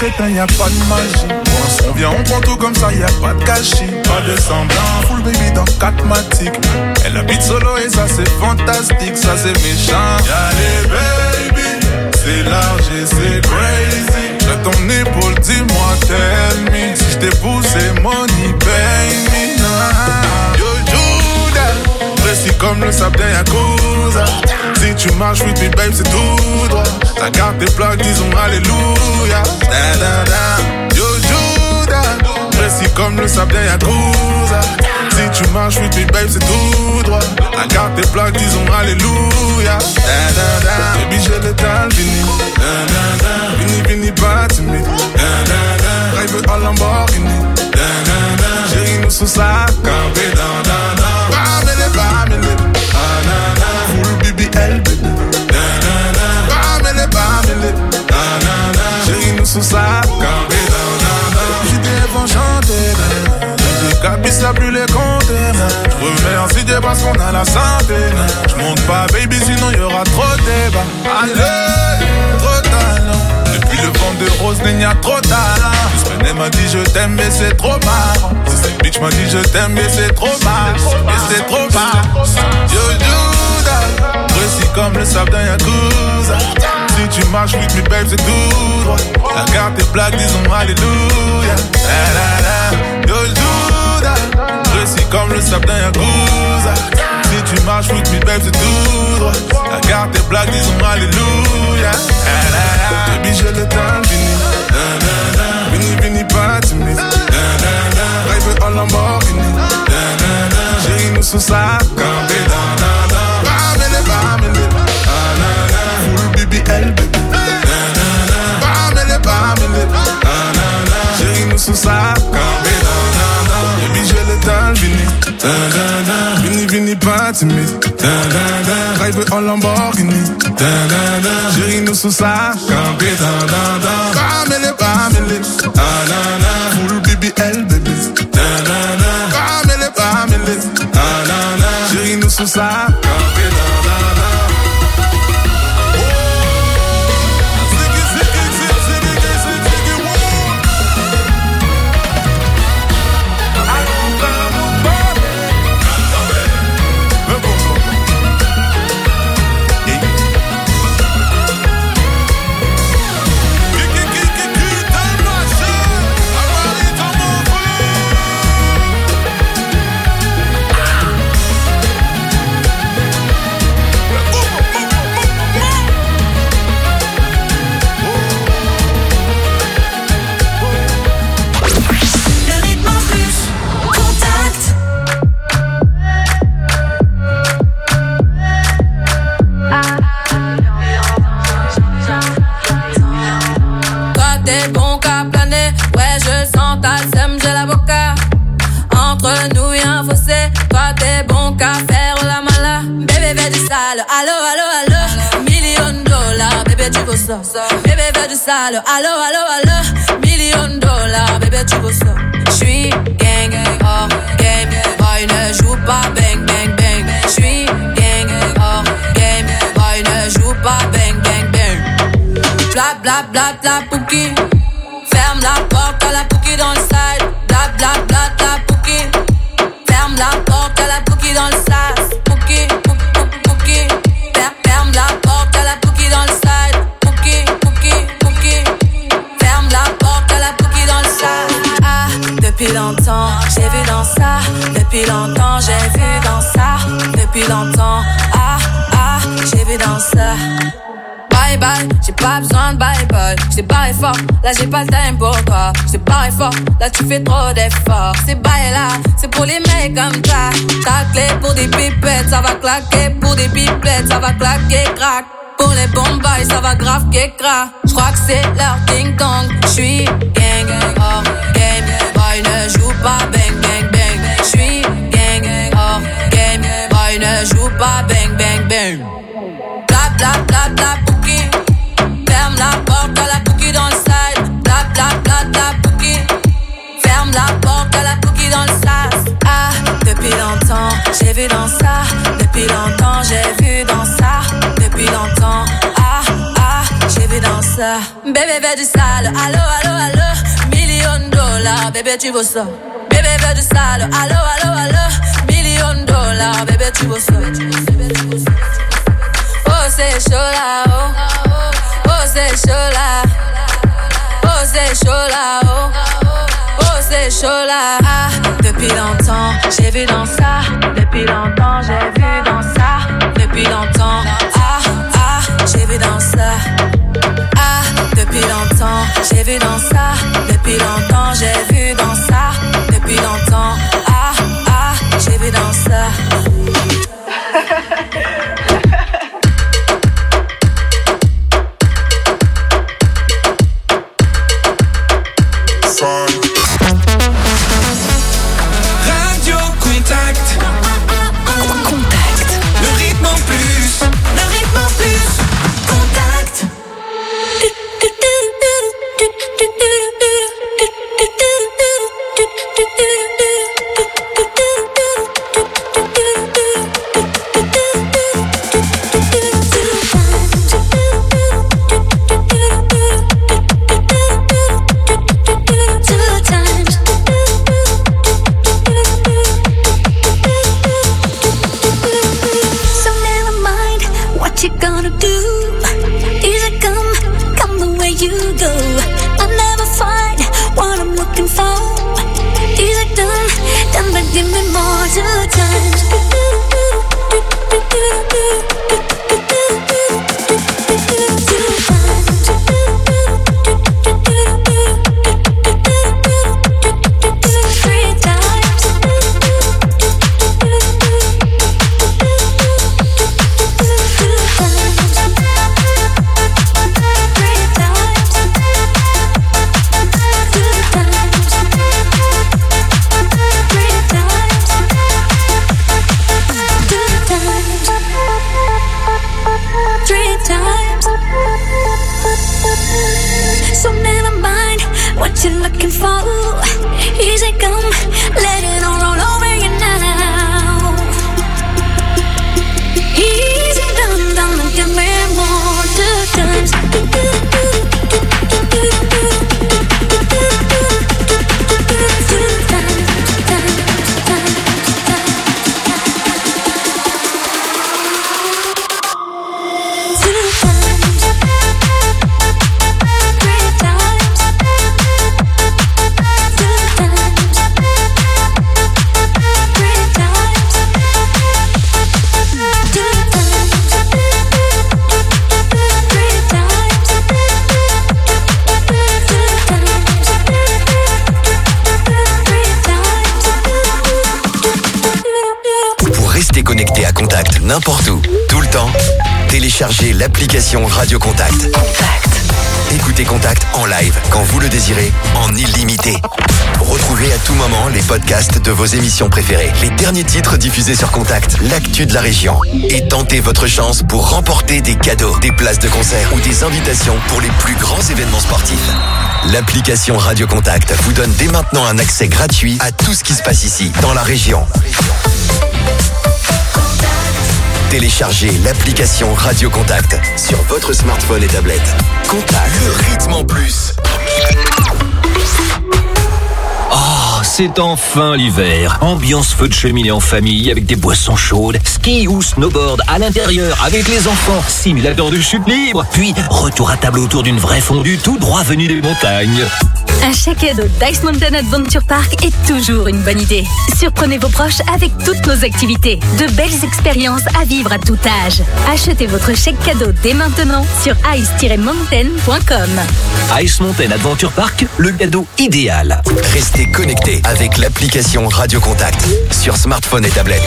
crétin, y'a pas de magie. On vient, on prend tout comme ça, y'a pas de gâchis. Pas de semblant, full baby dans 4 matiques. Elle habite solo et ça c'est fantastique, ça c'est méchant. Y'a les baby, c'est large et c'est crazy. J'ai ton épaule, dis-moi, tell me. Si j't'épouse, c'est money, pay me. Yo, Judas, précis comme le sable d'un Yakuza. Si tu marches with me, babe, c'est tout droit. Ta carte tes plaques, disons alléluia. Da, da, da. Yo, Judas, précis comme le sable d'un Yakuza. Si tu marches with me, babe, c'est tout droit. Ta carte tes plaques, disons alléluia. Da, da, da. Baby, j'ai le temps, vini. Da, da, da. Vini, vini, pas timide. Da, da, da. Drive en Lamborghini. Da, da, da. Chérie, nous sous sa campé. Da, da, da. Bamele, ah, na, na. Full BBL, baby. Da, da, da. Bamele, ah, na, na. Chérie, nous sous sa campé. Da, da, da. J'étais bon chanter, j'ai capé ça plus les compter. Remercie Dieu parce qu'on a la santé. J'monte pas, baby, sinon y'aura trop de débat. Allez, trop de talent. Depuis le vent de rose, il y a trop de talent. René m'a dit je t'aime mais c'est trop marrant. Cette bitch m'a dit je t'aime mais c'est trop marrant. Mais c'est trop marrant. Yo Judas, précis comme le sable d'un Yakuza. Si tu marches with me babe c'est tout droit. La carte tes plaques disons alléluia. La la la. Yo Judas, précis comme le sable d'un Yakuza. Si tu marches with me babe c'est tout droit. La carte tes plaques disons alléluia. La la la. Baby j'ai le temps fini. Vini, vini, pas timide. Drive en Lamborghini. Chérie, nous sous sa campé. Bamele, bamele. Full BBL, baby. Bamele, bamele. Chérie, nous sous sa campé. Baby, j'ai le temps, vini. Vini, vini, pas timide. Drive en Lamborghini. Chérie, nous sous sa campé. Bamele, bamele. Full BBL, baby. Bamele, bamele. Chérie, nous sous sa campé. Allo, allo, allo, $1,000,000, bébé tu veux ça. Bébé veut du sale, allo, allo, allo, $1,000,000, bébé tu veux ça. J'suis gang, hors game, boy ne joue pas bang, bang, bang. J'suis gang, hors game, boy ne joue pas bang, bang, bang. Bla, bla, bla, bla, pouki. Ferme la porte à la pouki dans le side. Bla, bla, bla, bla, pouki. Ferme la porte à la pouki dans le sas. Pouki, pouki. Ferme la porte à la pouki dans le side. Pouki, pouki. Ferme la porte à la pouki dans le side. Ah, depuis longtemps, j'ai vu dans ça. Depuis longtemps, j'ai vu dans ça. Depuis longtemps, ah, j'ai vu dans ça. Bye bye, j'ai pas besoin de bye bye. J't'ai barré fort, là j'ai pas le time pour toi. J't'ai barré fort, là tu fais trop d'efforts. C'est bye là, c'est pour les mecs comme ça. Ta clé pour des pipettes, ça va claquer. Pour des pipettes, ça va claquer, crack. Pour les bombes, ça va grave qu'écra. J'crois que c'est leur ding dong. J'suis gang, hors game. Boy ne joue pas bang, bang, bang. J'suis gang, hors game. Boy ne joue pas bang, bang, bang. Bla bla bla bla pouki. Ferme la porte à la pouki dans le side. Bla bla bla bla pouki. Ferme la porte à la pouki dans le sas. Ah, depuis longtemps, j'ai vu dans ça. Depuis longtemps, j'ai vu dans ça. Depuis longtemps, ah, j'ai vu dans ça. ça. Bébé veut du sale, allo, allo, allo. $1,000,000, bébé tu veux ça. Bébé veut du sale, allo, allo, allo. $1,000,000, bébé tu veux ça. Oh c'est chaud là, oh. Oh c'est chaud là. Oh c'est chaud là, oh. Oh c'est chaud là. Ah, depuis longtemps, j'ai vu dans ça. Depuis longtemps, j'ai vu dans ça. Depuis longtemps, j'ai vu dans ça. Ah, depuis longtemps, j'ai vu dans ça. Depuis longtemps, j'ai vu dans ça. Depuis longtemps, j'ai vu dans ça. Radio Contact. Contact. Le rythme en plus. Le rythme en plus. Contact. Give me more two times. Connecté à Contact n'importe où, tout le temps, téléchargez l'application Radio Contact. Écoutez Contact en live quand vous le désirez, en illimité. Retrouvez à tout moment les podcasts de vos émissions préférées, les derniers titres diffusés sur Contact, l'actu de la région. Et tentez votre chance pour remporter des cadeaux, des places de concert ou des invitations pour les plus grands événements sportifs. L'application Radio Contact vous donne dès maintenant un accès gratuit à tout ce qui se passe ici, dans la région. Téléchargez l'application Radio Contact sur votre smartphone et tablette. Contact, le rythme en plus. Oh, c'est enfin l'hiver. Ambiance feu de cheminée en famille avec des boissons chaudes, ski ou snowboard à l'intérieur avec les enfants, simulateur de chute libre, puis retour à table autour d'une vraie fondue tout droit venu des montagnes. Un chèque cadeau d'Ice Mountain Adventure Park est toujours une bonne idée. Surprenez vos proches avec toutes nos activités. De belles expériences à vivre à tout âge. Achetez votre chèque cadeau dès maintenant sur ice-mountain.com. Ice Mountain Adventure Park, le cadeau idéal. Restez connectés avec l'application Radio Contact sur smartphone et tablette.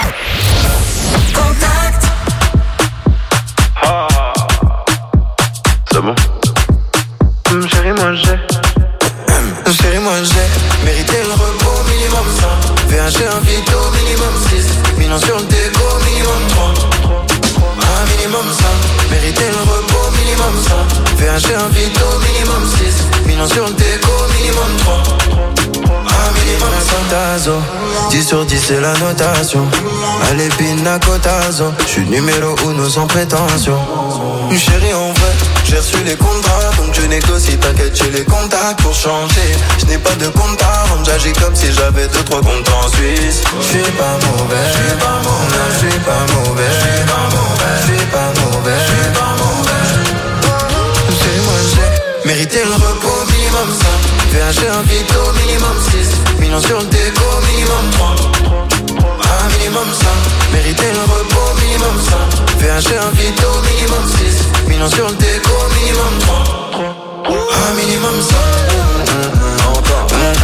Contact. Ah. C'est bon. Chérie, moi Chérie, moi j'ai mérité le repos minimum 100. VHG un vito minimum 6. Millions sur le déco minimum 3. Un minimum 100. Mérité le repos minimum 100. VHG un vito minimum 6. Millions sur le déco minimum 3. Un minimum 100 tazo. 10 sur 10 c'est la notation. Allez pina cotazo. J'suis numéro 1 sans prétention. Chérie, en vrai, j'ai reçu les contrats, donc je négocie, t'inquiète, j'ai les contacts pour changer. Je n'ai pas de compte à rendre, j'agis comme si j'avais 2-3 comptes en Suisse. Je suis pas mauvais, je suis pas mauvais, je suis pas mauvais, je suis pas mauvais, je suis pas mauvais, je suis pas mauvais. C'est moi, j'ai mérité le repos, minimum 5. VHG un vito, minimum 6. Millions sur le déco, minimum 3. Un minimum 5. Mérité le repos, minimum 5. VHG un vito, minimum 6. Millions sur le déco, minimum 3. Un minimum 5. Encore.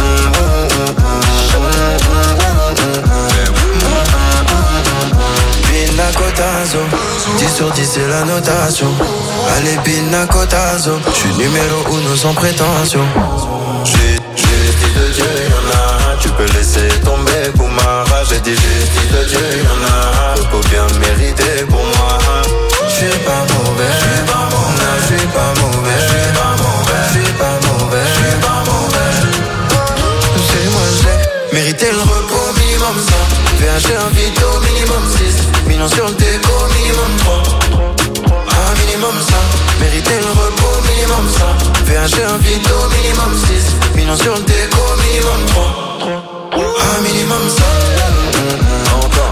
Pinacotazo, 10 sur 10 c'est la notation. Allez Pinacotazo, j'suis numéro 1 sans prétention. J'ai le style de Dieu, y'en a. Tu peux laisser tomber pour ma rage. J'ai dit j'ai le style de Dieu, y'en a. Repos bien mérité pour moi. J'suis pas mauvais, j'suis pas mauvais, j'suis pas mauvais, j'suis pas mauvais, j'suis pas mauvais, j'suis pas mauvais. C'est moi j'ai mérité le repos, minimum 5. VHG un vito, minimum 6. Millions sur le déco, minimum 3. Un minimum 5. Mérité le repos, minimum 5. VHG un vito, minimum 6. Millions sur le déco, minimum 3. Un minimum 5. Encore.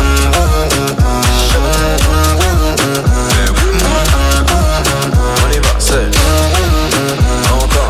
On y va, c'est encore.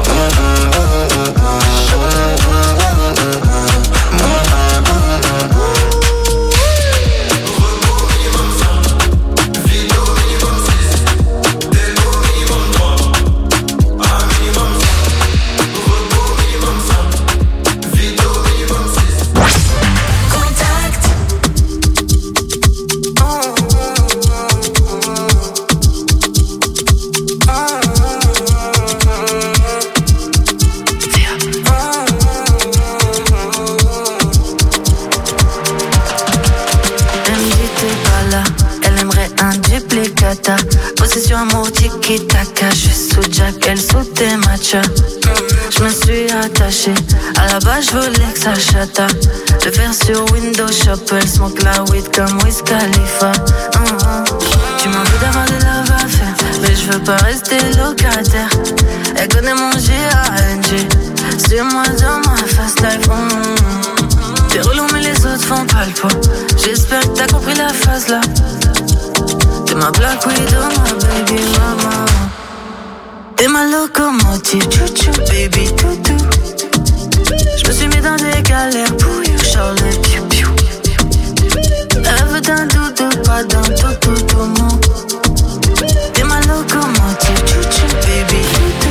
Possession amour tiki-taka. Je suis sous Jack, elle sous tes matchas. Je me suis attachée. À la base, je voulais que ça chata. Le faire sur Windows Shop. Elle smoke la weed comme Wiz Khalifa. Tu m'as envie d'avoir des love à faire, mais je veux pas rester locataire. Elle connaît mon G.A.N.G. C'est moi dans ma fast life. T'es relou mais les autres font pas le poids. J'espère que t'as compris la phase là. T'es ma Black Widow, ma baby mama. T'es ma locomotive, chouchou, baby toutou. Je me suis mis dans des galères pour you, Charles piou piou. Elle veut d'un doudou, pas d'un toutou tout mon. T'es ma locomotive, chouchou, baby toutou.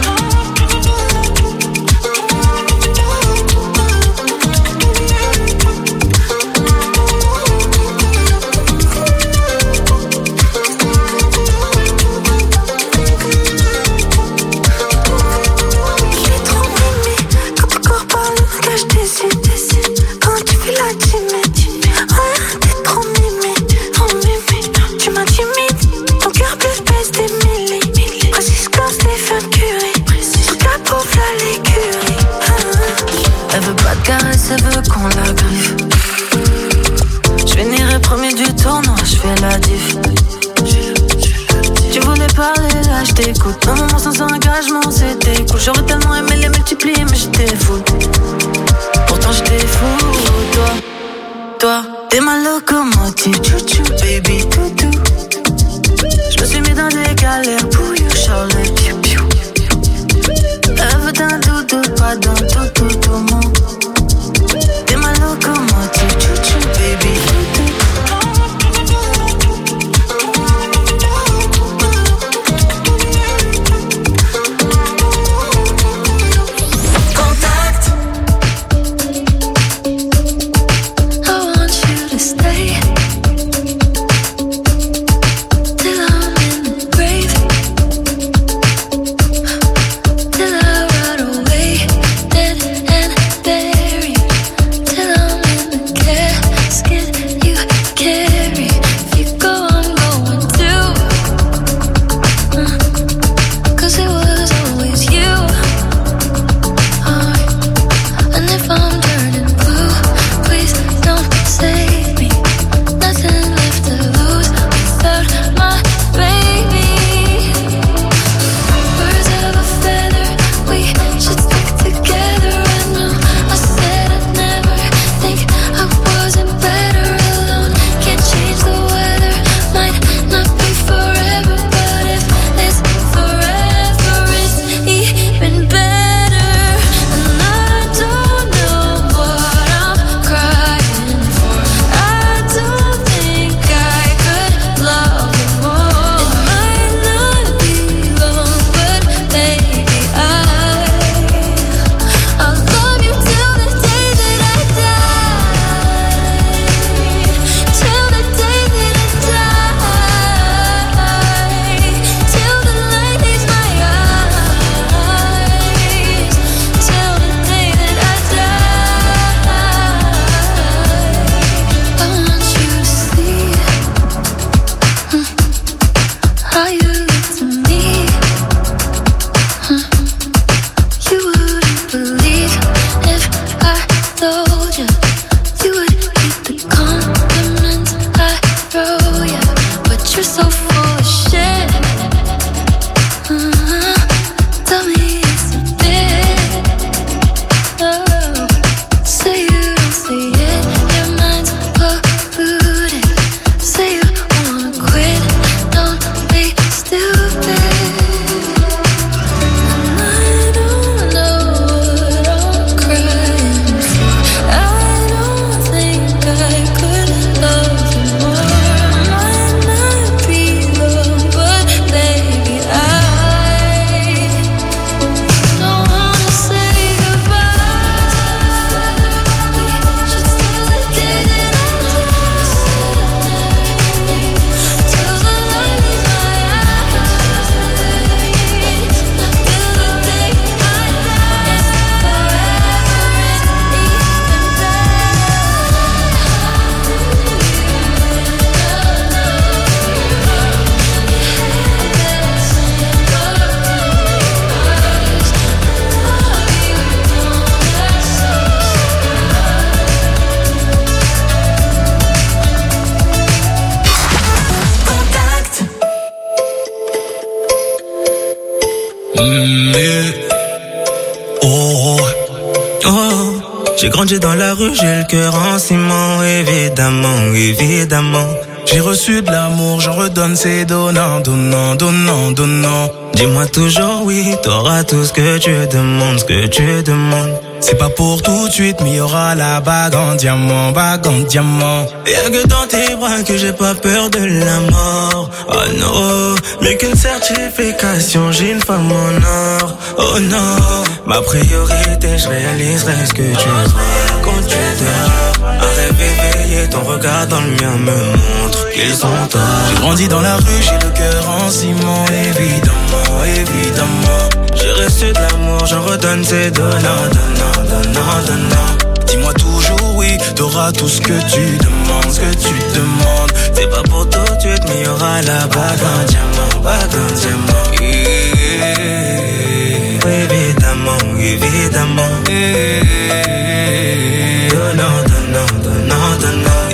Elle veut qu'on la griffe. Je finirai premier du tournoi, je fais la diff. Tu voulais parler là, je t'écoute. Un moment sans engagement, c'était cool. J'aurais tellement aimé les multiplier, mais j'étais fou. Pourtant j'étais fou, toi, t'es ma locomotive, chouchou, baby toutou. Je me suis mis dans des galères pour you, Charlie, piou piou. Elle veut d'un doudou, pas d'un toutou, tout le monde. T'es ma locomotive, chouchou, baby toutou. Contact. I want you to stay till I'm in the grave. how you look to me. You wouldn't believe if I told you. You would keep the compliments I wrote you, but you're so full of shit. Tell me it's a bit. Oh, say you don't see it. Your mind's polluted. Say you wanna quit. Don't be stupid. And I don't know what I'm crying for. I don't think I could love you more. Might not be love, but baby I don't wanna say goodbye. Just till the day that I die. Till the light in my eyes. Not till the day I die. J'ai grandi dans la rue, j'ai le cœur en ciment, évidemment, évidemment. J'ai reçu de l'amour, j'en redonne, c'est donnant, donnant, donnant, donnant. Dis-moi toujours oui, t'auras tout ce que tu demandes, ce que tu demandes. C'est pas pour tout de suite, mais y aura la bague en diamant, bague en diamant. Y'a que dans tes bras que j'ai pas peur de la mort. Oh non, mais qu'une certification, j'ai une femme en or. Oh non, ma priorité, je réaliserai ce que tu veux quand tu dors. Un rêve éveillé, ton regard dans le mien me montre qu'ils sont tort. J'ai grandi dans la rue, j'ai le cœur en ciment, évidemment, évidemment. J'ai reçu de l'amour, j'en redonne, c'est donnant, donnant, donnant, donnant. Dis-moi toujours oui, t'auras tout ce que tu demandes, ce que tu demandes. C'est pas pour tout de suite, mais y'aura la bague en diamant, bague en diamant. Évidemment, évidemment. Donnant, donnant, donnant, donnant.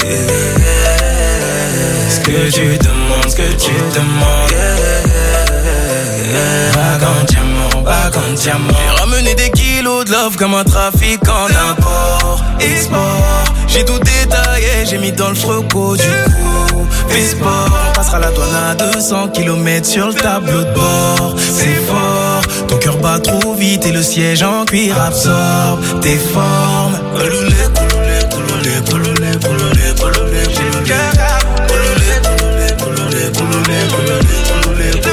Ce que tu demandes, ce que tu demandes. Bague en diamant, bague en diamant. J'ai ramené des kilos de love comme un trafiquant d'import, export. J'ai tout détaillé, j'ai mis dans le froco du coup. Fais sport, on passera la douane à 200 km sur le tableau de bord. C'est fort, ton cœur bat trop vite et le siège en cuir absorbe tes formes. Couloulé, couloulé, couloulé, couloulé, couloulé, couloulé, j'ai le cœur. Couloulé, couloulé, couloulé, couloulé, couloulé, couloulé, couloulé.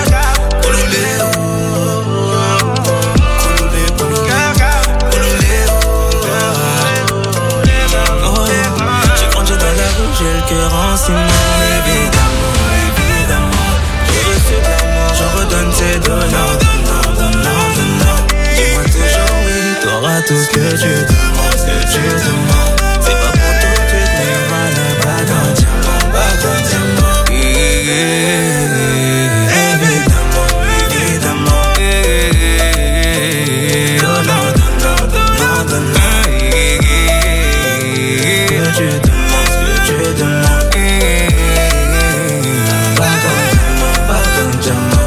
J'ai le cœur en ciment, évidemment, évidemment. J'ai reçu de l'amour, j'en redonne, c'est donnant, donnant, donnant, donnant. Dis-moi toujours oui, t'auras tout ce que tu demandes, ce que tu demandes. C'est pas pour tout de suite, mais y'aura la bague en diamant, bague en diamant. Évidemment, évidemment. Donnant, donnant, donnant, donnant. Que tu demandes. Je demande bague en diamant, bague en diamant.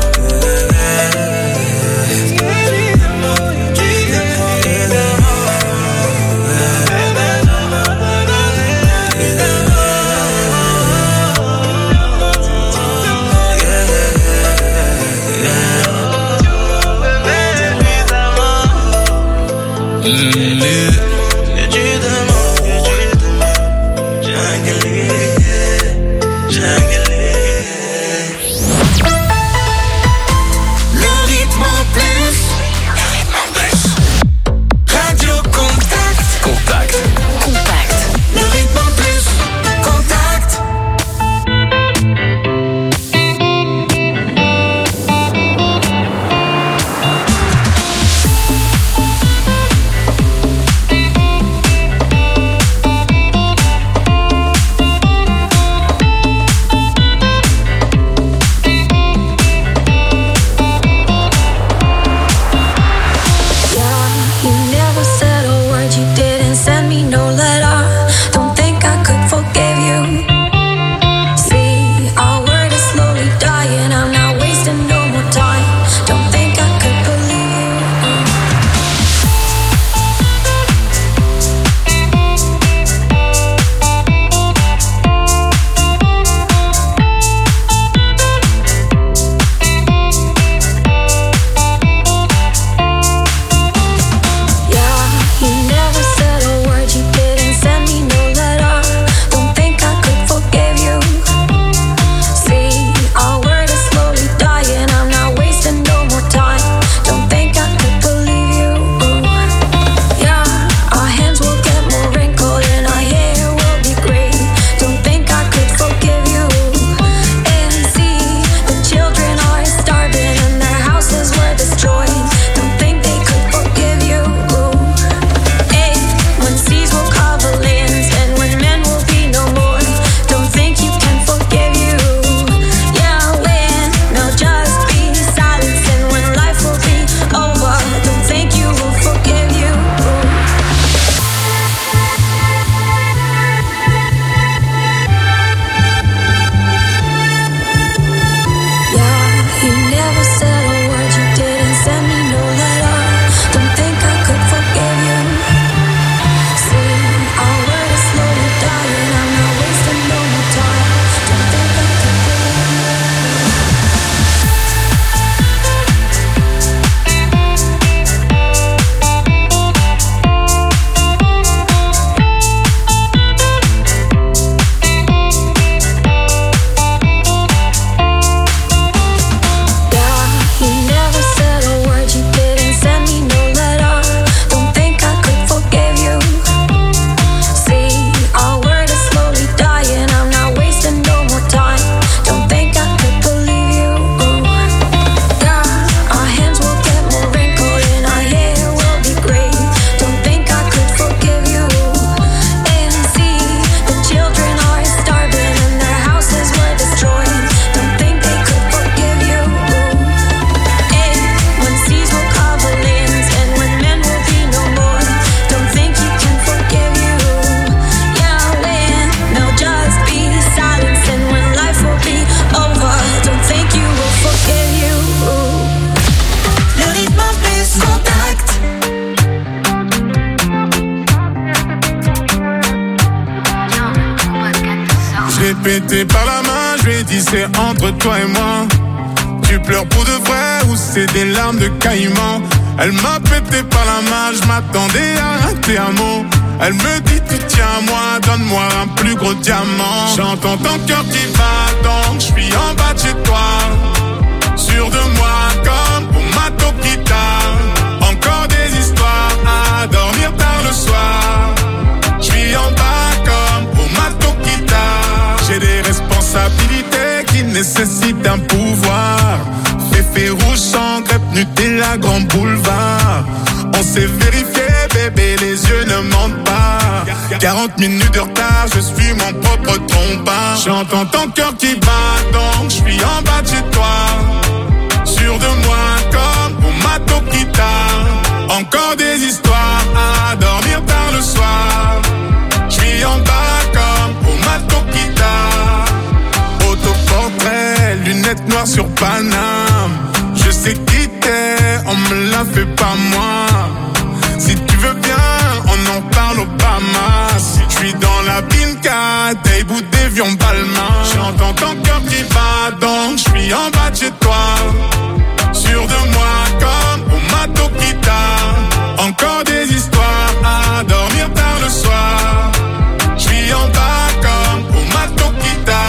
pété par la main, je lui ai dit c'est entre toi et moi. Tu pleures pour de vrai ou c'est des larmes de caïman? Elle m'a pété par la main, je m'attendais à un te amo. Elle me dit tu tiens à moi, donne-moi un plus gros diamant. J'entends ton cœur qui bat, donc je suis en bas de chez toi. Sûr de moi comme pour ma Tokita. Encore des histoires à dormir tard le soir. Je suis en bas comme pour ma Tokita. J'ai des responsabilités qui nécessitent un pouvoir. Féfé rouge sans crêpe, Nutella, grand boulevard. On s'est vérifié, bébé, les yeux ne mentent pas. 40 minutes de retard, je suis mon propre trompeur. J'entends ton cœur qui bat, donc je suis en bas de chez toi. Sûr de moi comme pour ma Tokita. Encore des histoires à dormir tard le soir. Je suis en bas comme pour ma Tokita. Autoportrait, lunettes noires sur Paname. Je sais qui t'es, on me l'a fait pas moi. Si tu veux bien, on en parle Obama. Si je suis dans la Pinka, des bouts d'avion Balmain. J'entends ton cœur qui bat, donc je suis en bas de chez toi. Sûr de moi comme pour ma Tokita. Encore des histoires à dormir tard le soir. Je suis en bas comme pour ma Tokita.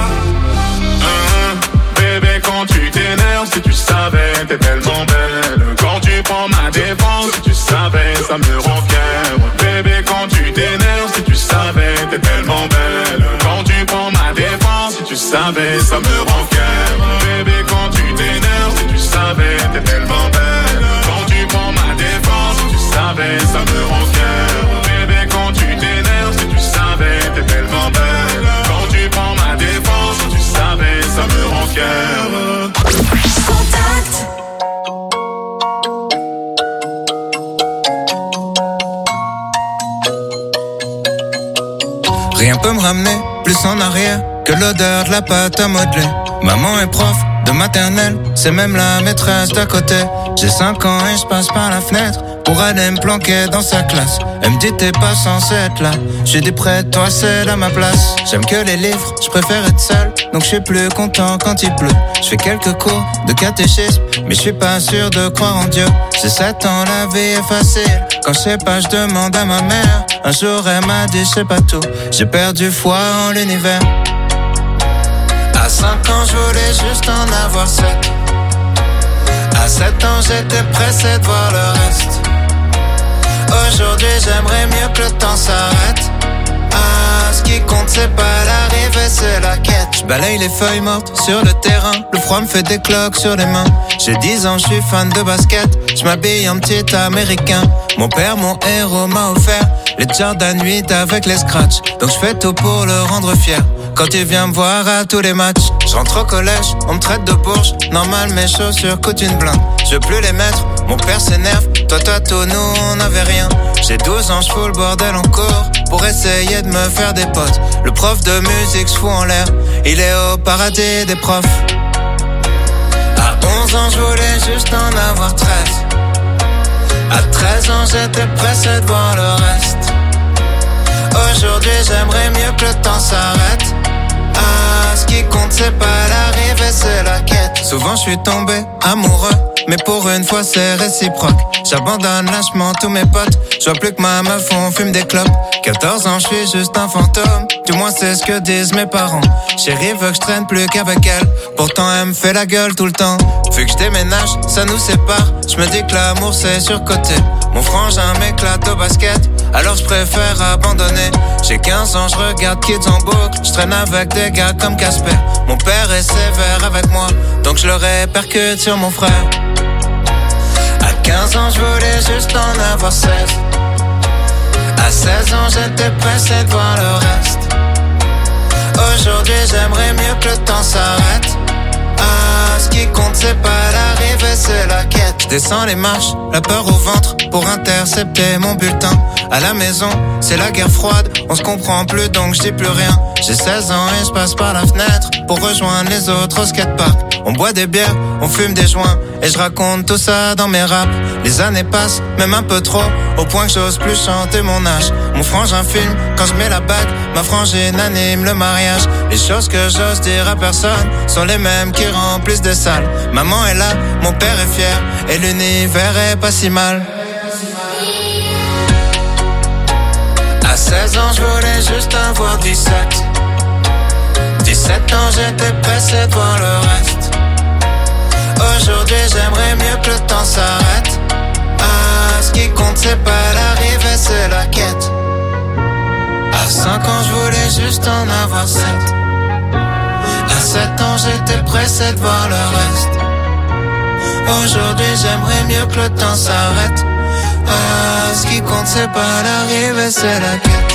Bébé, quand tu t'énerves, si tu savais, t'es tellement belle. Quand tu prends ma défense, si tu savais, ça me rend fier. Bébé, quand tu t'énerves, si tu savais, t'es tellement belle. Quand tu prends ma défense, si tu savais, ça me rend fier. Bébé, quand tu t'énerves, si tu savais, t'es tellement belle. Quand tu prends ma défense, si tu savais, ça me rend fier. Bébé, quand tu t'énerves, si tu savais, t'es tellement belle. Quand tu prends ma défense, si tu savais, ça me rend fier. Contact. Rien peut me ramener plus en arrière que l'odeur de la pâte à modeler. Maman est prof de maternelle, c'est même la maîtresse d'à côté. J'ai 5 ans et je passe par la fenêtre pour aller me planquer dans sa classe. Elle me dit t'es pas censé être là. J'ai dit près de toi c'est à ma place. J'aime que les livres, je préfère être seul. Donc je suis plus content quand il pleut. Je fais quelques cours de catéchisme, mais je suis pas sûr de croire en Dieu. J'ai 7 ans, la vie est facile. Quand je sais pas, je demande à ma mère. Un jour elle m'a dit je sais pas tout. J'ai perdu foi en l'univers. À 5 ans je voulais juste en avoir 7. À 7 ans j'étais pressé de voir le reste. Aujourd'hui j'aimerais mieux que le temps s'arrête. Ah, ce qui compte c'est pas l'arrivée, c'est la quête. Je balaye les feuilles mortes sur le terrain. Le froid me fait des cloques sur les mains. J'ai 10 ans, je suis fan de basket. Je m'habille en petit américain. Mon père, mon héros, m'a offert les Jordan 8 avec les scratchs. Donc je fais tout pour le rendre fier. Quand il vient me voir à tous les matchs, je rentre au collège, on me traite de bourge. Normal, mes chaussures coûtent une blinde. Je veux plus les mettre, mon père s'énerve. Toi, tout, nous, on n'avait rien. J'ai 12 ans, je fous le bordel en cours pour essayer de me faire des potes. Le prof de musique, je fous en l'air. Il est au paradis des profs. À 11 ans, je voulais juste en avoir 13. À 13 ans, j'étais pressé de voir le reste. Aujourd'hui, j'aimerais mieux que le temps s'arrête. Ah, ce qui compte, c'est pas l'arrivée, c'est la quête. Souvent, je suis tombé amoureux, mais pour une fois, c'est réciproque. J'abandonne lâchement tous mes potes. Je vois plus que ma meuf, on fume des clopes. 14 ans, je suis juste un fantôme. Du moins, c'est ce que disent mes parents. Chérie veut que je traîne plus qu'avec elle. Pourtant, elle me fait la gueule tout le temps. Vu que je déménage, ça nous sépare. Je me dis que l'amour, c'est surcoté. Mon frangin m'éclate au basket, alors je préfère abandonner. J'ai 15 ans, je regarde Kids en boucle. Je traîne avec des gars comme Casper. Mon père est sévère avec moi, donc je le répercute sur mon frère. À 15 ans, je voulais juste en avoir 16. À 16 ans, j'étais pressé de voir le reste. Aujourd'hui, j'aimerais mieux que le temps s'arrête. Ah, ce qui compte, c'est pas l'arrivée, c'est la quête. Je descends les marches, la peur au ventre, pour intercepter mon bulletin. À la maison, c'est la guerre froide, on se comprend plus donc je dis plus rien. J'ai 16 ans et je passe par la fenêtre pour rejoindre les autres au skatepark. On boit des bières, on fume des joints, et je raconte tout ça dans mes raps. Les années passent, même un peu trop, au point que j'ose plus chanter mon âge. Mon frangin filme, quand je mets la bague, ma frangine anime le mariage. Les choses que j'ose dire à personne sont les mêmes qui remplissent des salles. Maman est là, mon père est fier, et l'univers est pas si mal. À 16 ans, je voulais juste avoir 17. 17 ans, j'étais pressé de voir le reste. Aujourd'hui, j'aimerais mieux que le temps s'arrête. Ah, ce qui compte, c'est pas l'arrivée, c'est la quête. À 5 ans, je voulais juste en avoir 7. À 7 ans, j'étais pressé de voir le reste. Aujourd'hui, j'aimerais mieux que le temps s'arrête. Ah, ce qui compte, c'est pas l'arrivée, c'est la quête.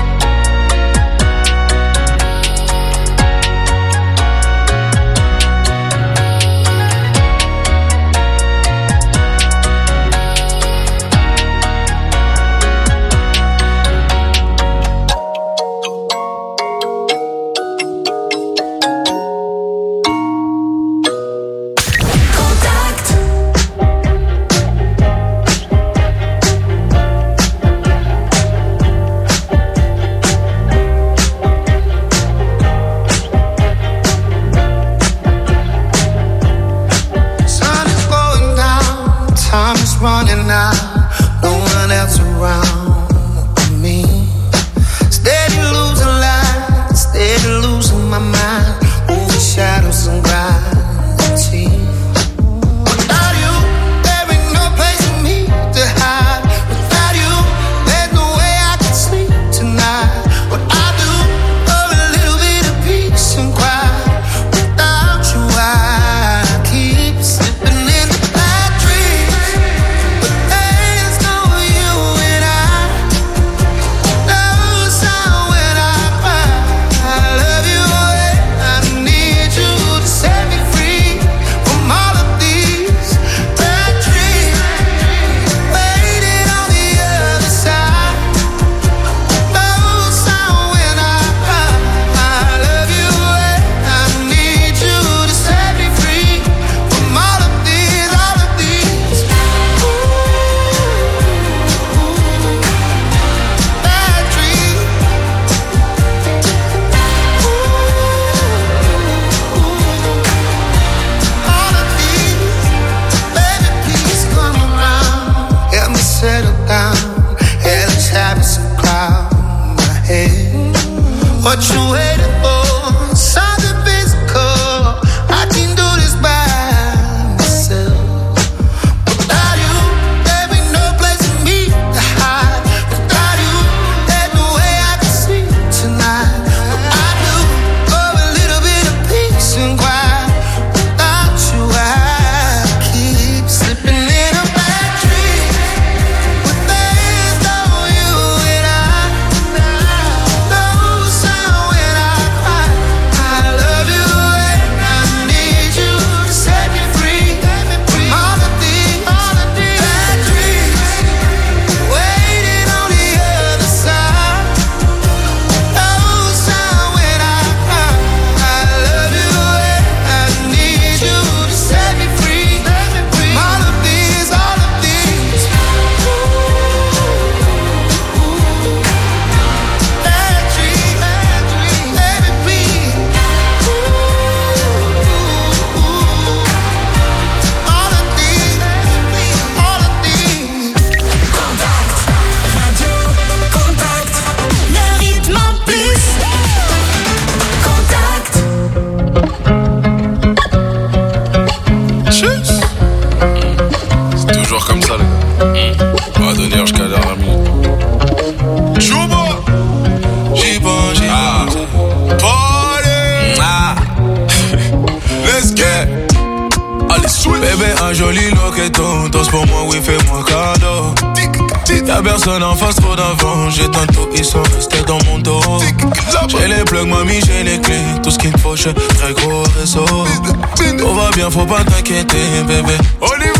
Y'a personne en face, trop d'avant. J'ai tantôt, ils sont restés dans mon dos. J'ai les plugs, mamie, j'ai les clés. Tout ce qu'il me faut, j'ai très gros réseau. Tout va bien, faut pas t'inquiéter, bébé. J'suis dans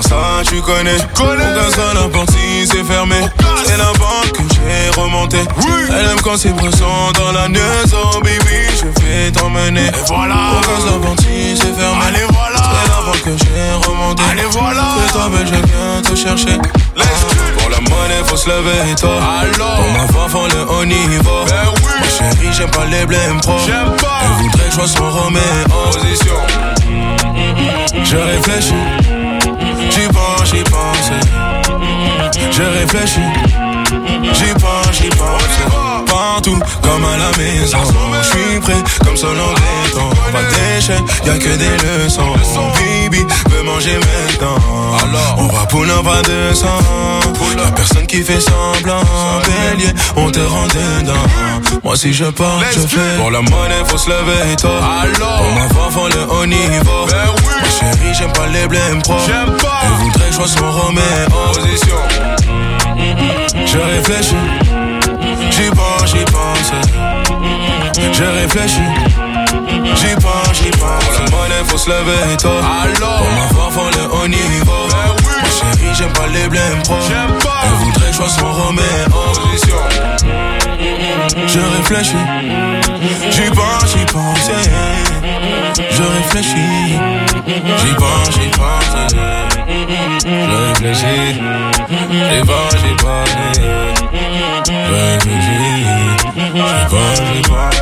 ça tu connais. Aucun seul n'importe si c'est fermé. C'est la banque que j'ai remontée. Elle aime quand c'est pressant dans la neige. Oh baby, je vais t'emmener. Et voilà. Aucun seul n'importe si c'est fermé. Allez voilà. C'est la banque que j'ai remontée. Allez voilà. Fais-toi belle, je viens te chercher. Pour la monnaie faut se lever et toi. Pour ma voix faut le haut niveau. Ma chérie j'aime pas les blèmes pro. Elle voudrait que je sois son Roméo. Position. Je réfléchis. J'y pense. Je réfléchis. J'y pense. Partout comme à la maison. J'suis prêt comme seul en béton. Pas d'échec, y'a que des leçons. Bibi veut manger maintenant. Alors on va pour pas de sang. Y'a personne qui fait semblant. Bélier, on te rend dedans. Moi si je pars, je fais. Pour la monnaie faut se lever et toi. Pour ma voix faut le haut niveau. Ma chérie j'aime pas les blèmes pro. Elle voudrait que je sois son Roméo. Position. Je réfléchis. J'y pense. Je réfléchis. J'y pense. Pour la monnaie faut se lever et toi. Pour ma voix faut le haut niveau. Ma chérie j'aime pas les blèmes pro. Elle voudrait que je sois son Roméo. Je réfléchis. J'y pense. Je réfléchis. J'y pense. Je réfléchis. J'y pense. Je réfléchis. J'y pense.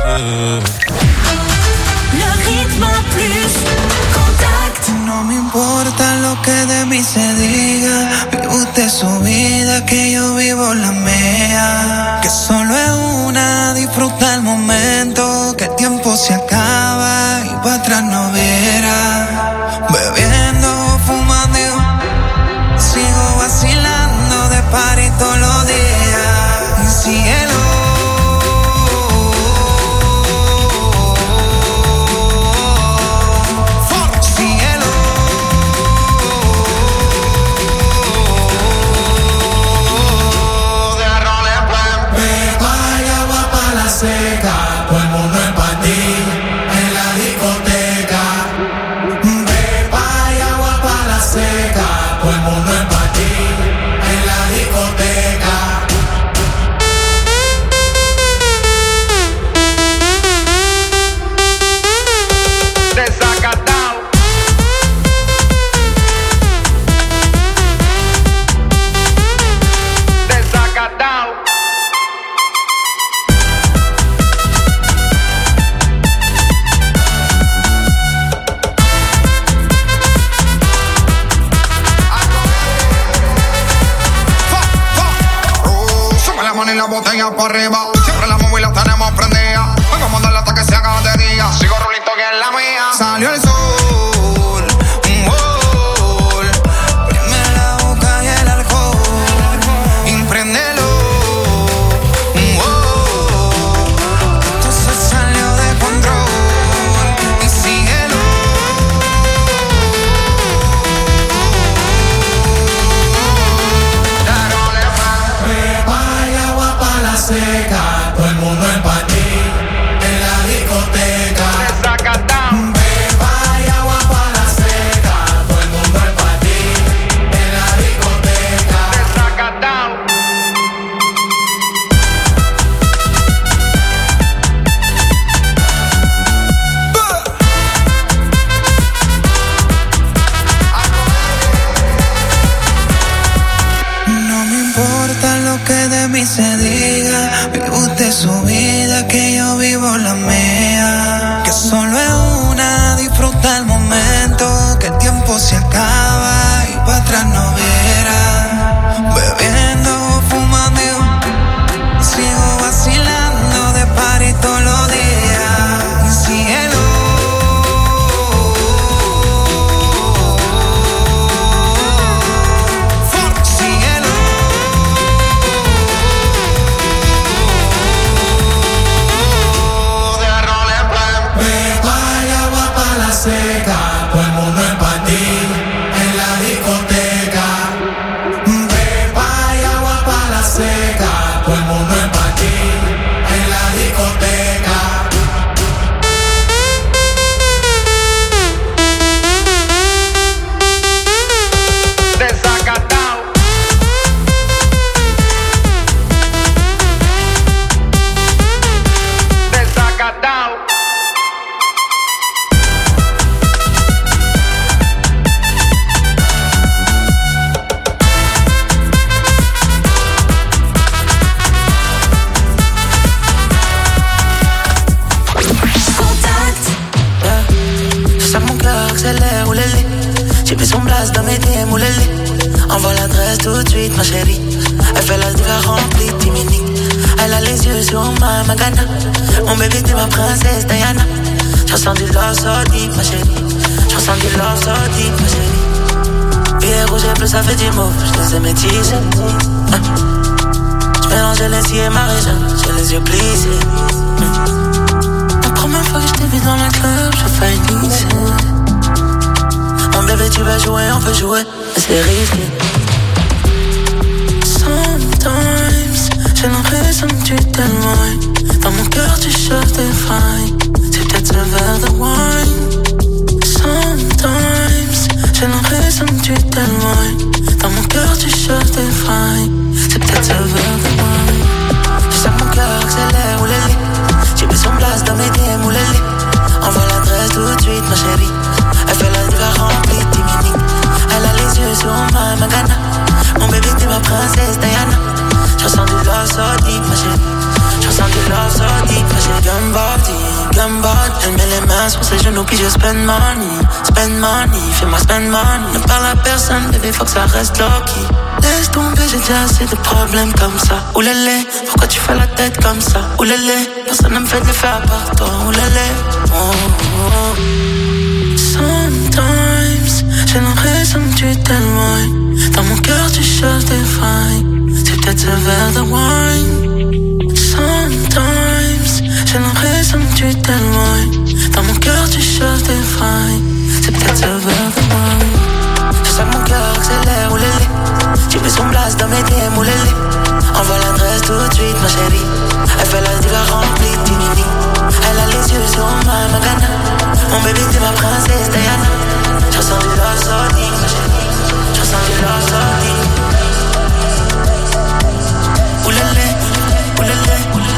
Le ritmo plus Contact. No me importa lo que de mí se diga. Vive usted su vida, que yo vivo la mía. Que solo es una, disfruta el momento. Que el tiempo se acaba y para atrás no viera. Bebiendo, fumando, sigo vacilando de party todos los días. Cielo. Todo el mundo en panty, en la discoteca. Ve pa' allá, guapa la seca. Todo el mundo en panty, en la discoteca. Desacatado. Desacatado. Y la botella por arriba, siempre la móvil la tenemos prendida. Vengo a mandarla hasta que se haga de día. Sigo rulito que es la mía. Salió el sol, prende la boca y el alcohol, impréndelo. Esto se salió de control y síguelo. Seca. J'ai mis son blast dans mes DM ou les envoie l'adresse tout de suite ma chérie. Elle fait la diva remplie de timini. Elle a les yeux sur ma Magana. Mon bébé t'es ma princesse Diana. Je ressens du love so deep ma chérie. Je ressens du love so deep ma chérie. Billet rouge et bleu ça fait du mauve. Je les ai métissés. J'mélange les cils et Marie-Jeanne. J'ai les yeux plissés. La première fois que je t'ai vu dans la club, j'ai failli glisser. Mon bébé tu vas jouer, on peut jouer, mais c'est risqué. Sometimes, j'ai l'impression que tu t'éloignes. Dans mon cœur tu cherches des failles. C'est peut-être ce verre de wine. Sometimes, j'ai l'impression que tu t'éloignes. Dans mon cœur tu cherches des failles. C'est peut-être ce verre de wine. Je sens mon cœur accélère ou les lits. J'ai mis son blast dans mes DM ou les lits. Envoie l'adresse tout de suite ma chérie. Elle fait la diva remplie de timini. Elle a les yeux sur ma Magana. Mon bébé t'es ma princesse Diana. Je ressens du love so deep ma chérie. Je ressens du love so deep ma chérie. Gumbody. Elle met les mains sur ses genoux puis je spend money. Fais-moi spend money. Ne parle à personne bébé faut que ça reste low-key. Laisse tomber j'ai déjà assez de problèmes comme ça. Oulélé, pourquoi tu fais la tête comme ça? Oulélé, personne ne me fait de l'effet à part toi. Oulélé, Sometimes, j'ai l'impression que tu t'éloignes. Dans mon cœur tu cherches des failles. C'est peut-être ce verre de wine. Sometimes, j'ai l'impression que tu t'éloignes. Dans mon cœur tu cherches des failles. C'est peut-être ce verre de wine. Je sens mon cœur accélère ou les lits. J'ai mis son blast dans mes DM ou les lits. Envoie l'adresse tout de suite ma chérie. Elle fait la diva remplie de timini. Elle a les yeux sur ma Magana. Mon bébé t'es ma princesse Diana. Je ressens du love so deep ma chérie. Je ressens du love so deep. Oulélé, oulélé.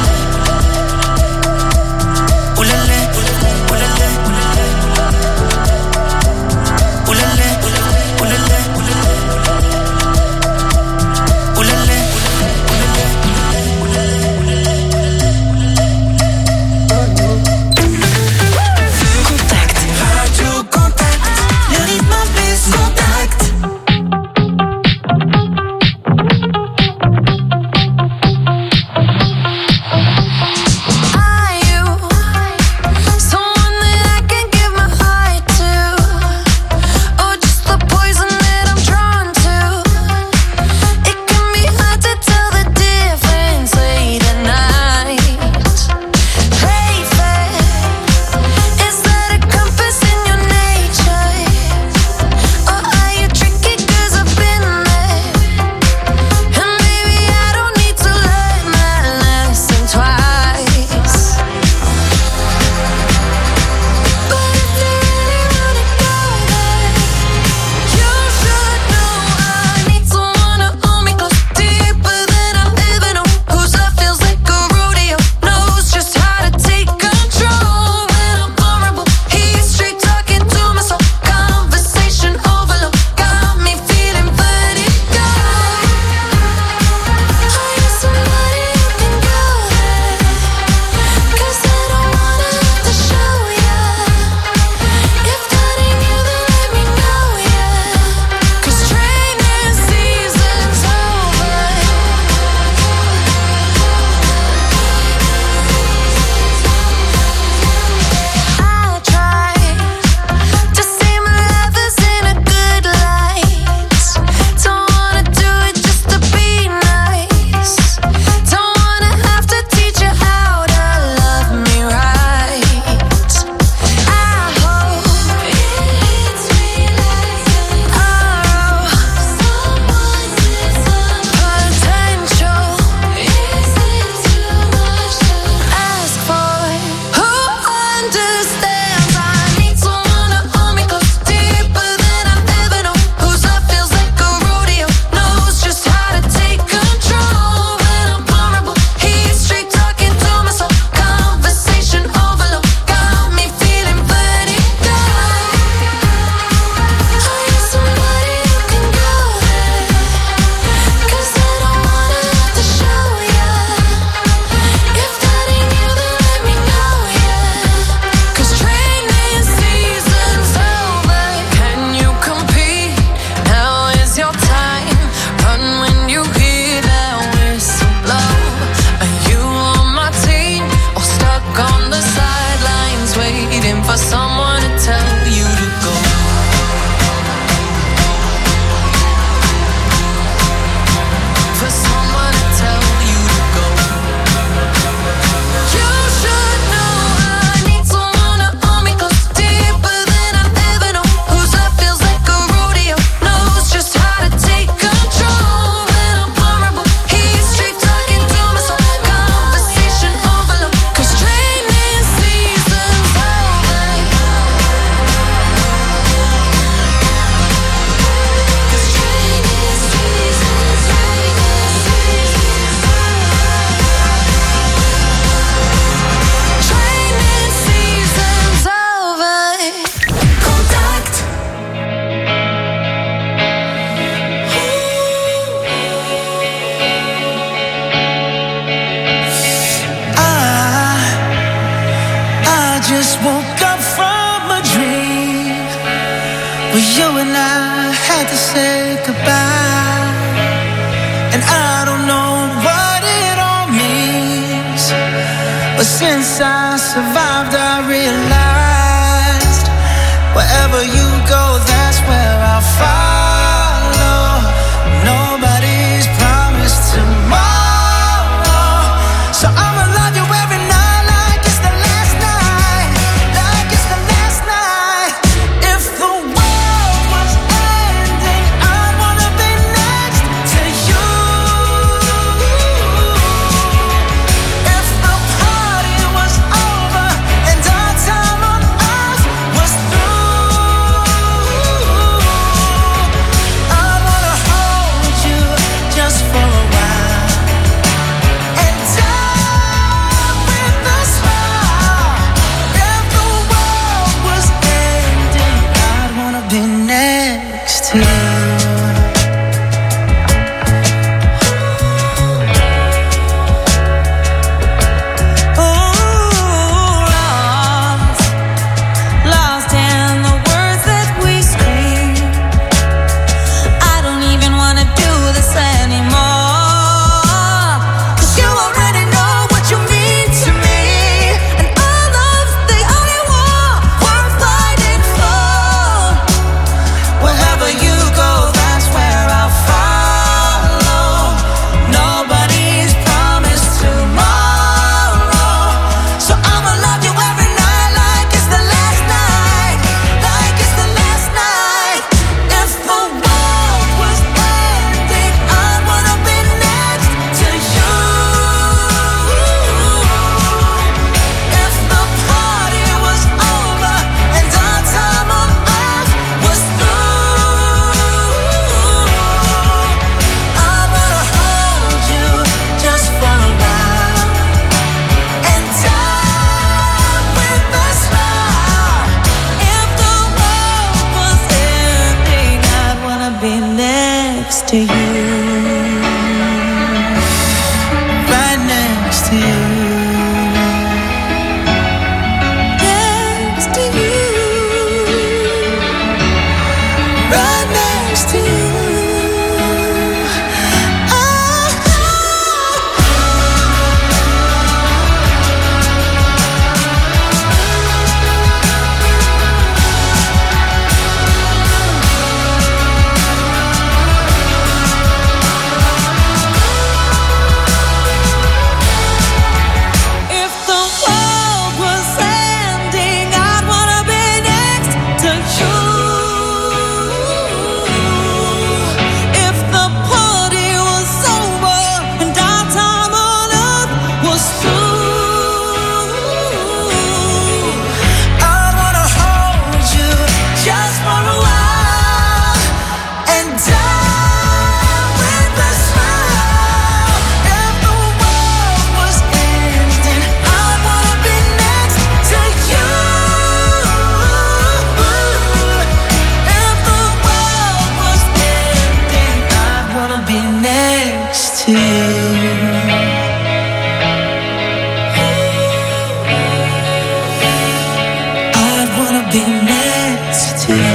Oulélé, oulélé. Oulélé, oulélé. Oulélé. Contact. Radio Contact. Le rythme had to say goodbye, and I don't know what it all means, but since I survived I realized wherever you go, that's where I'll follow. Nobody's promised tomorrow, so I'ma love you every night like it's the last night, like it's the last night. If the world was ending, I'd wanna be next to you. If the party was over and our time on earth was through, I'd wanna hold you just for a while and die with a smile. If the world was ending, I'd wanna be next to you. Lost in the words that we scream. I don't even wanna do this anymore, 'cause you already know what you mean to me, and all of the only war worth fighting for. Wherever you go, that's where I'll follow. Nobody's promised tomorrow, so I'ma love you every night like it's the last night, like it's the last night. If the world was ending, I'd wanna be next to you. If the party was over and our time on earth was through, I'd wanna hold you just for a while and die with a smile. If the world was ending, I'd wanna be next to you, right next to you, next to you, right next to you. If the world was ending, I'd wanna be next to you. If the party was over and our time on earth was through, I'd wanna hold you just for a while and die with a smile. If the world was ending, I'd wanna be next to you. If the world was ending, I'd wanna be next to you. I'd wanna be next to you.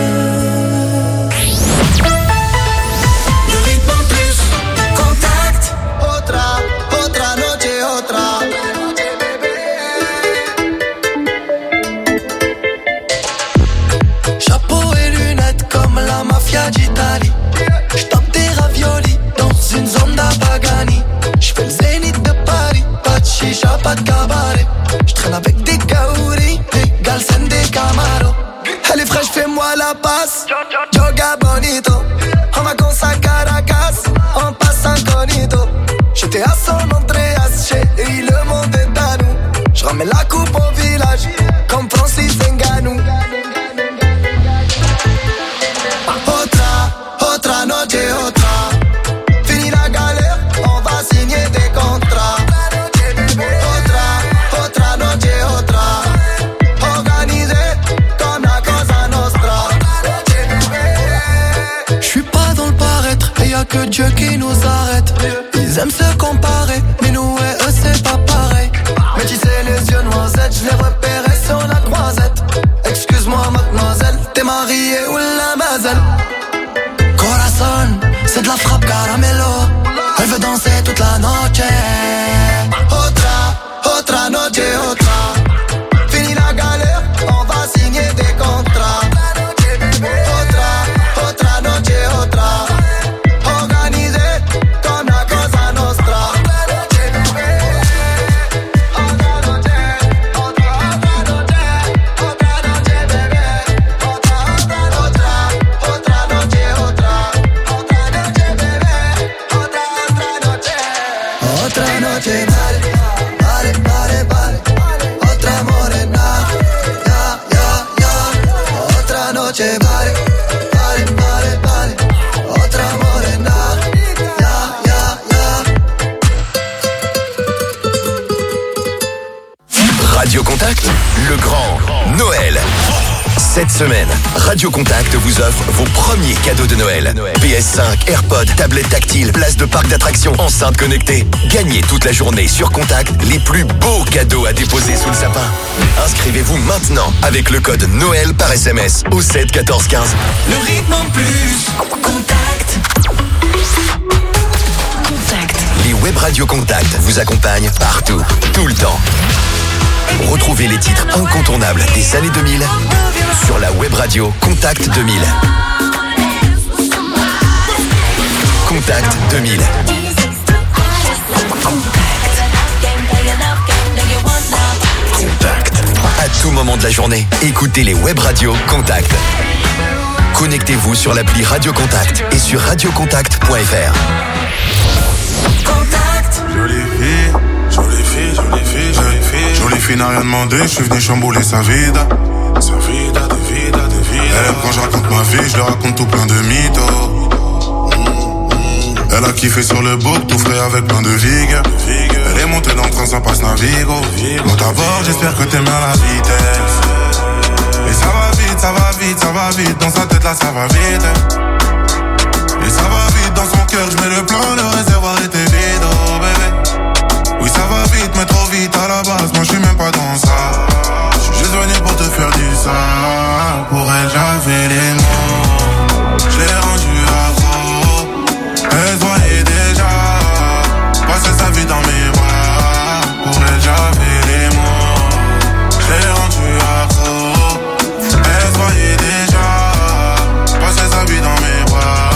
Le rythme en plus, contact. Otra noche, otra. Chapeau et lunettes comme la mafia d'Italie. J'tape des raviolis dans une zone d'Apagani. J'fais le zénith de Paris, pas de chicha, pas de cabaret. J'traîne avec des kaouris, des galsen, des camaros. Elle est fraîche, fais-moi la passe. Joga bonito, on va con sa Caracas, on passe incognito. J'étais à San Andreas, chérie, le monde est à nous. J'ramène la coupe au village, comme Francis Ngannou. Otra noche, otra. Fini la galère, on va signer des contrats. Otra noche, otra. Organisé comme la Cosa Nostra. J'suis pas dans le paraître, et y'a que Dieu qui nous arrête. Ils aiment se comparer, mais nous et eux c'est pas pareil. Mais tu sais les yeux noisettes, j'les repérais sur la croisette. Excuse-moi mademoiselle, t'es mariée ou la mazelle? Cette semaine, Radio Contact vous offre vos premiers cadeaux de Noël. PS5, AirPods, tablettes tactiles, places de parc d'attractions, enceintes connectées. Gagnez toute la journée sur Contact les plus beaux cadeaux à déposer sous le sapin. Inscrivez-vous maintenant avec le code Noël par SMS au 7 14 15. Le rythme en plus. Contact. Les web radio Contact vous accompagnent partout, tout le temps. Retrouvez les titres incontournables des années 2000 sur la web radio Contact 2000. Contact 2000. Contact. À tout moment de la journée, écoutez les web radios Contact. Connectez-vous sur l'appli Radio Contact et sur radiocontact.fr. Contact. Jolie fille, jolie fille, jolie fille, jolie fille. Jolie fille n'a rien demandé, je suis venu chambouler sa vida. Sa vida, de vida, de vida. Elle aime quand je raconte ma vie, je lui raconte tout plein de mythos. Elle a kiffé sur le book, tout frais avec plein de vigues. Elle est montée dans le train, ça passe Navigo. Monte à bord, j'espère que t'aimes bien la vitesse. Et ça va vite, ça va vite, ça va vite. Dans sa tête là, ça va vite. Et ça va vite dans son cœur, je mets le plan, le réservoir était vide, oh bébé. Oui ça va vite, mais trop vite à la base, moi je suis même pas dans ça. Je suis juste venu pour te faire du sale. Pour elle j'avais les mots, je l'ai rendu accro. Elle se voyait déjà passer sa vie dans mes bras. Pour elle j'avais les mots, je l'ai rendu accro. Elle se voyait déjà passer sa vie dans mes bras.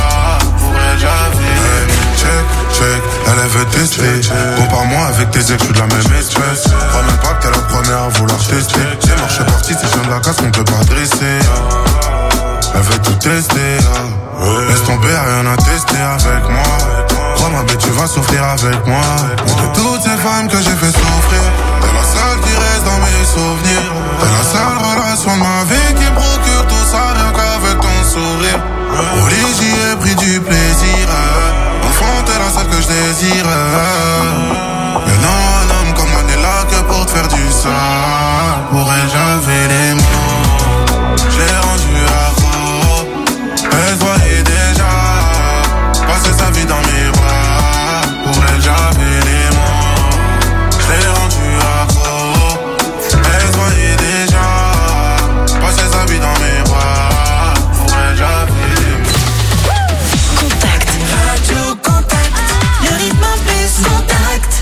Check, elle veut tester. Compare-moi avec tes ex, je suis de la même espèce. Crois même pas que t'es la première à vouloir tester. J'ai marché parti, c'est chien de la casse qu'on peut pas dresser. Elle veut tout tester. Laisse tomber, rien à tester avec moi. Crois ma bête, tu vas souffrir avec moi. De toutes ces femmes que j'ai fait souffrir, t'es la seule qui reste dans mes souvenirs. T'es la seule relation de ma vie qui procure tout ça rien qu'avec ton sourire. Au lit j'y ai pris du plaisir. Enfant t'es la seule que je désire. Mais non un homme comme moi n'est là que pour te faire du sale. Pour elle j'avais les mots, je l'ai rendu accro. Elle se voyait déjà passer sa vie dans mes bras. Pour elle j'avais les mots, je l'ai rendu accro. Elle se voyait déjà passer sa vie dans mes bras. Pour elle j'avais les mots. Contact. Radio Contact. Le rythme en plus. Contact.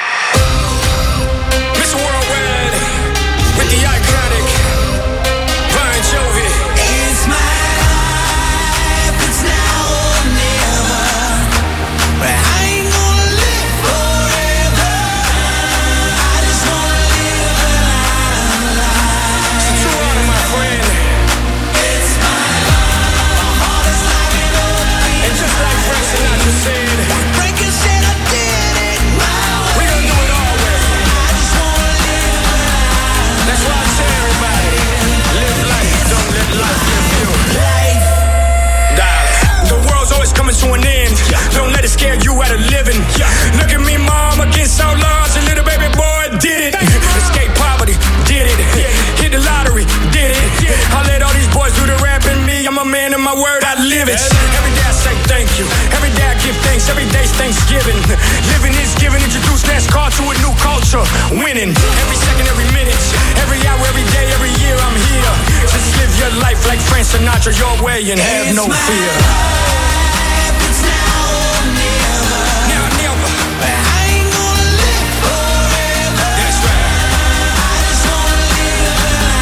Miss Worldwide with the iconic Bon Jovi. It's my life, it's now or never. But I ain't gonna live forever. I just wanna live a life. So true on my friend. It's my life, my heart is like an open. And just like Frank Sinatra said, Breaking shit, I did it my way. we gon' do it all way. I just wanna live a life. That's why I tell everybody, live life, don't let life live you. Darling, the world's always coming to an end. Don't let it scare you out of living. Look at me, mom, against all odds. A little baby boy did it. Escape poverty, did it. Hit the lottery, did it. I let all these boys do the rap and me. I'm a man of my word, I live it. Every day I say thank you. Every day I give thanks. Every day's Thanksgiving. Living is giving. Introduce NASCAR to a new culture. Winning every second, every minute, every hour, every day, every year. I'm here. Just live your life like Frank Sinatra your way and have no fear. It's now or never. Now, never. But I ain't gonna live forever. That's right. I just wanna live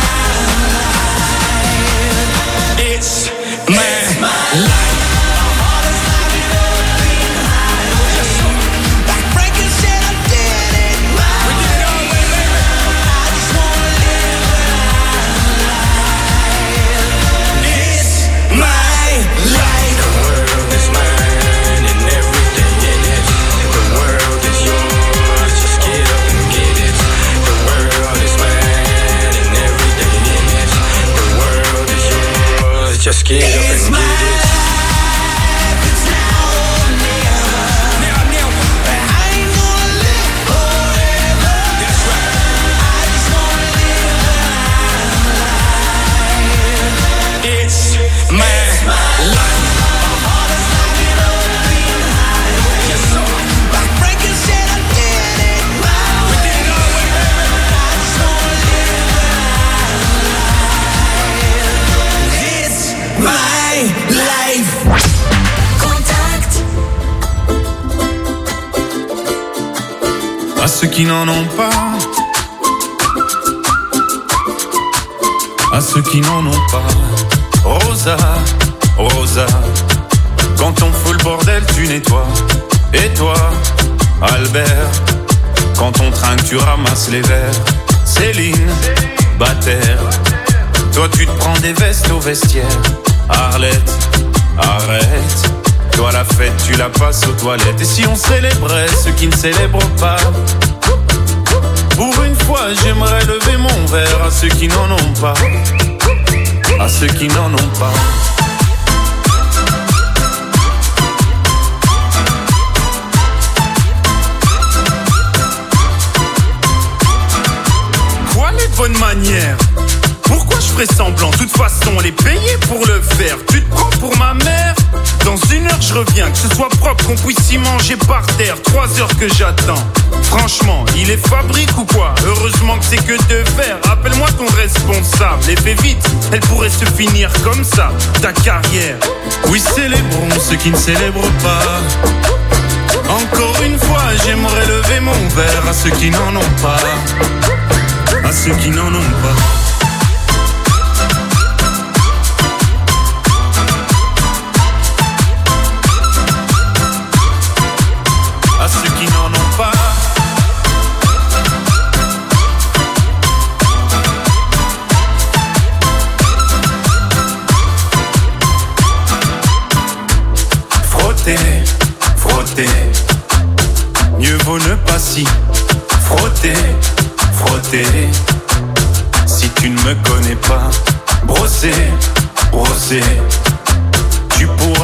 a life. It's my life. My heart is like an open highway. Like breaking shit, I did it my We did it all way, baby. I just wanna live a life. It's my life. ceux qui n'en ont pas. À ceux qui n'en ont pas. Rosa, Rosa, quand on fout le bordel, tu nettoies. Et toi, Albert, quand on trinque, tu ramasses les verres. Céline, Bataire, toi tu te prends des vestes au vestiaire. Arlette, arrête, toi la fête tu la passes aux toilettes. Et si on célébrait ceux qui ne célèbrent pas? Pour une fois j'aimerais lever mon verre à ceux qui n'en ont pas. À ceux qui n'en ont pas. Quoi les bonnes manières? Pourquoi je ferais semblant? De toute façon, elle est payée pour le faire. Tu te prends pour ma mère? Dans 1 heure, je reviens. Que ce soit propre, qu'on puisse y manger par terre. 3 heures que j'attends. Franchement, il est fabrique ou quoi? Heureusement que c'est que de verre. Appelle-moi ton responsable. Et fais vite, elle pourrait se finir comme ça, ta carrière. Oui, célébrons ceux qui ne célèbrent pas. Encore une fois, j'aimerais lever mon verre à ceux qui n'en ont pas. À ceux qui n'en ont pas. À ceux qui n'en ont pas. Frotter, frotter, mieux vaut ne pas s'y frotter, frotter. Si tu ne me connais pas, brosser, brosser, tu pourras